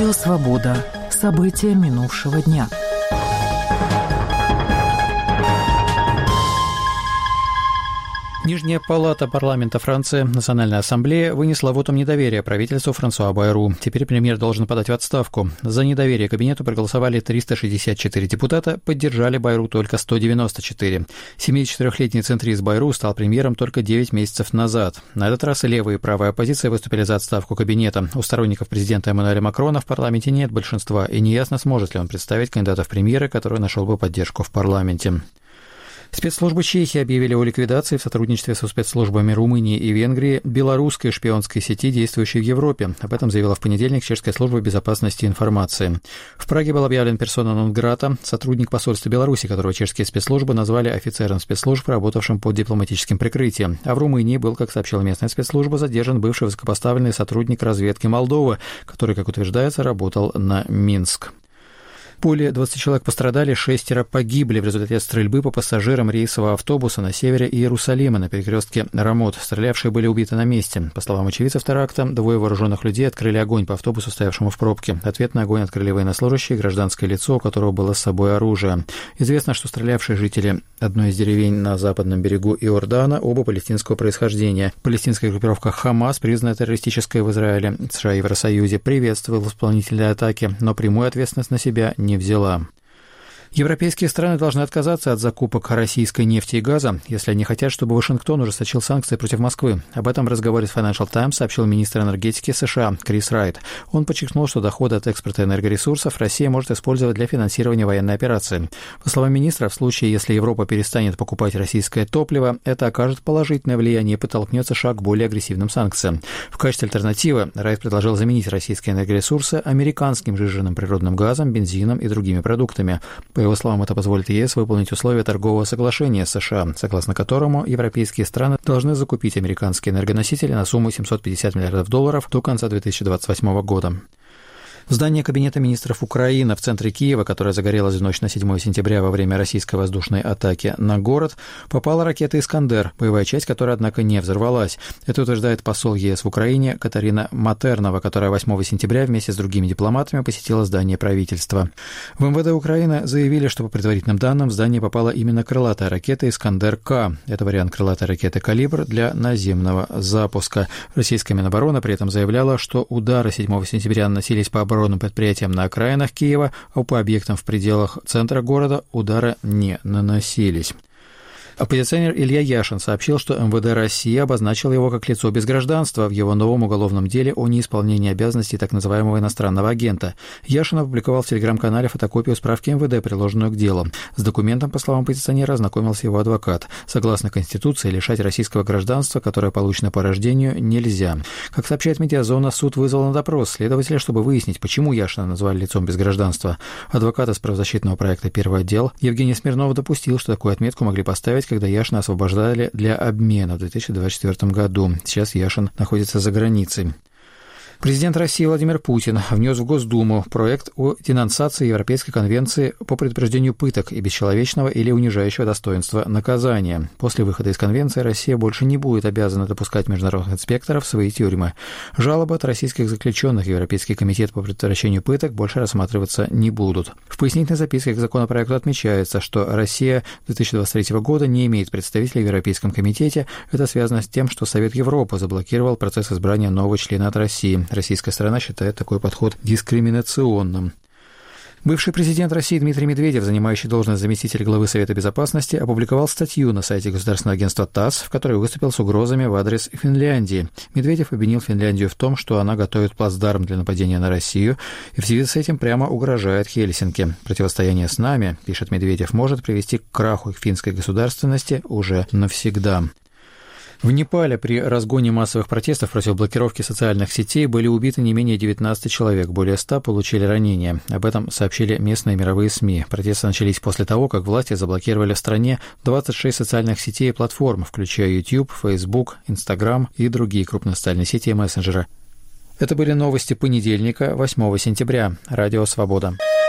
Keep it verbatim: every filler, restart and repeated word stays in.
Радио «Свобода». События минувшего дня. Нижняя палата парламента Франции, Национальная ассамблея, вынесла вотум недоверия правительству Франсуа Байру. Теперь премьер должен подать в отставку. За недоверие кабинету проголосовали триста шестьдесят четыре депутата, поддержали Байру только сто девяносто четыре. семидесятичетырёхлетний центрист Байру стал премьером только девять месяцев назад. На этот раз и левая, и правая оппозиция выступили за отставку кабинета. У сторонников президента Эммануэля Макрона в парламенте нет большинства, и неясно, сможет ли он представить кандидата в премьеры, который нашел бы поддержку в парламенте. Спецслужбы Чехии объявили о ликвидации в сотрудничестве со спецслужбами Румынии и Венгрии белорусской шпионской сети, действующей в Европе. Об этом заявила в понедельник Чешская служба безопасности информации. В Праге был объявлен персона нон грата, сотрудник посольства Беларуси, которого чешские спецслужбы назвали офицером спецслужб, работавшим под дипломатическим прикрытием. А в Румынии был, как сообщила местная спецслужба, задержан бывший высокопоставленный сотрудник разведки Молдовы, который, как утверждается, работал на Минск. Более двадцати человек пострадали, шестеро погибли в результате стрельбы по пассажирам рейсового автобуса на севере Иерусалима на перекрестке Рамот. Стрелявшие были убиты на месте. По словам очевидцев теракта, двое вооруженных людей открыли огонь по автобусу, стоявшему в пробке. Ответный огонь открыли военнослужащие и гражданское лицо, у которого было с собой оружие. Известно, что стрелявшие жители одной из деревень на западном берегу Иордана оба палестинского происхождения. Палестинская группировка «Хамас», признанная террористической в Израиле, США и Евросоюзе, приветствовала исполнителей атаки, но прямую ответственность на себя не не взяла. Европейские страны должны отказаться от закупок российской нефти и газа, если они хотят, чтобы Вашингтон ужесточил санкции против Москвы. Об этом в разговоре с Financial Times сообщил министр энергетики США Крис Райт. Он подчеркнул, что доходы от экспорта энергоресурсов Россия может использовать для финансирования военной операции. По словам министра, в случае, если Европа перестанет покупать российское топливо, это окажет положительное влияние и подтолкнет США к более агрессивным санкциям. В качестве альтернативы Райт предложил заменить российские энергоресурсы американским сжиженным природным газом, бензином и другими продуктами. По его словам, это позволит ЕС выполнить условия торгового соглашения с США, согласно которому европейские страны должны закупить американские энергоносители на сумму семьсот пятьдесят миллиардов долларов до конца две тысячи двадцать восьмого года. В здание Кабинета министров Украины в центре Киева, которое загорелось в ночь на седьмое сентября во время российской воздушной атаки на город, попала ракета «Искандер», боевая часть которой, однако, не взорвалась. Это утверждает посол ЕС в Украине Катерина Матернова, которая восьмого сентября вместе с другими дипломатами посетила здание правительства. В МВД Украины заявили, что по предварительным данным в здание попала именно крылатая ракета «Искандер-К». Это вариант крылатой ракеты «Калибр» для наземного запуска. Российская Минобороны при этом заявляла, что удары седьмого сентября наносились по оборонным предприятиям на окраинах Киева, а по объектам в пределах центра города удары не наносились. Оппозиционер Илья Яшин сообщил, что МВД России обозначил его как лицо без гражданства в его новом уголовном деле о неисполнении обязанностей так называемого иностранного агента. Яшин опубликовал в телеграм-канале фотокопию справки МВД, приложенную к делу. С документом, по словам оппозиционера, ознакомился его адвокат. Согласно Конституции, лишать российского гражданства, которое получено по рождению, нельзя. Как сообщает Медиазона, суд вызвал на допрос следователя, чтобы выяснить, почему Яшина назвали лицом без гражданства. Адвокат из правозащитного проекта «Первый отдел» Евгений Смирнов допустил, что такую отметку могли поставить, когда Яшина освобождали для обмена в две тысячи двадцать четвёртом году. Сейчас Яшин находится за границей. Президент России Владимир Путин внес в Госдуму проект о денонсации Европейской конвенции по предупреждению пыток и бесчеловечного или унижающего достоинства наказания. После выхода из конвенции Россия больше не будет обязана допускать международных инспекторов в свои тюрьмы. Жалобы от российских заключенных в Европейский комитет по предотвращению пыток больше рассматриваться не будут. В пояснительной записке к законопроекту отмечается, что Россия две тысячи двадцать третьего года не имеет представителей в Европейском комитете. Это связано с тем, что Совет Европы заблокировал процесс избрания нового члена от России. Российская сторона считает такой подход дискриминационным. Бывший президент России Дмитрий Медведев, занимающий должность заместителя главы Совета Безопасности, опубликовал статью на сайте государственного агентства ТАСС, в которой выступил с угрозами в адрес Финляндии. Медведев обвинил Финляндию в том, что она готовит плацдарм для нападения на Россию, и в связи с этим прямо угрожает Хельсинки. Противостояние с нами, пишет Медведев, может привести к краху финской государственности уже навсегда. В Непале при разгоне массовых протестов против блокировки социальных сетей были убиты не менее девятнадцати человек, более ста получили ранения. Об этом сообщили местные мировые СМИ. Протесты начались после того, как власти заблокировали в стране двадцать шесть социальных сетей и платформ, включая YouTube, Facebook, Instagram и другие крупные социальные сети и мессенджеры. Это были новости понедельника, восьмого сентября. Радио «Свобода».